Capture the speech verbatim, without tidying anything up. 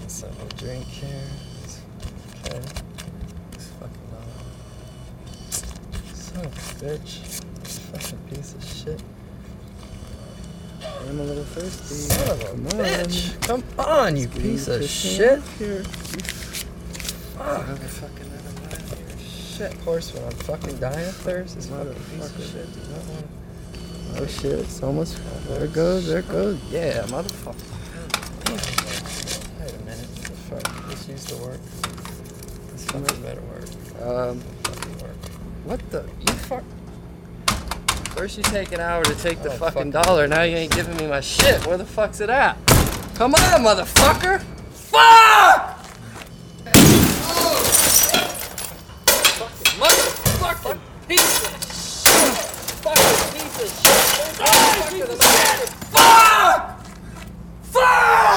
Let's have a drink here. Okay. This fucking dog. Son of a bitch. Fucking piece of shit. I'm a little thirsty. Son of a Come bitch. on. Come on, you Squeeze piece of this shit. hand Here. Fuck. Have a fucking other line here. Shit, horseman. I'm fucking dying of thirst. This fucking piece of Motherfucker. shit does not want Oh shit, it's almost. There it goes, there it goes. Yeah, motherfucker. Wait a minute. What the fuck? This used to work. This fucking better work. Um, Fucking work. what the? You fuck. First you take an hour to take the Oh, fucking fuck. dollar, now you ain't giving me my shit. Where the fuck's it at? Come on, motherfucker! Fuck! Fucking motherfucking piece of shit! Fucking piece of shit! Fuck! Fuck!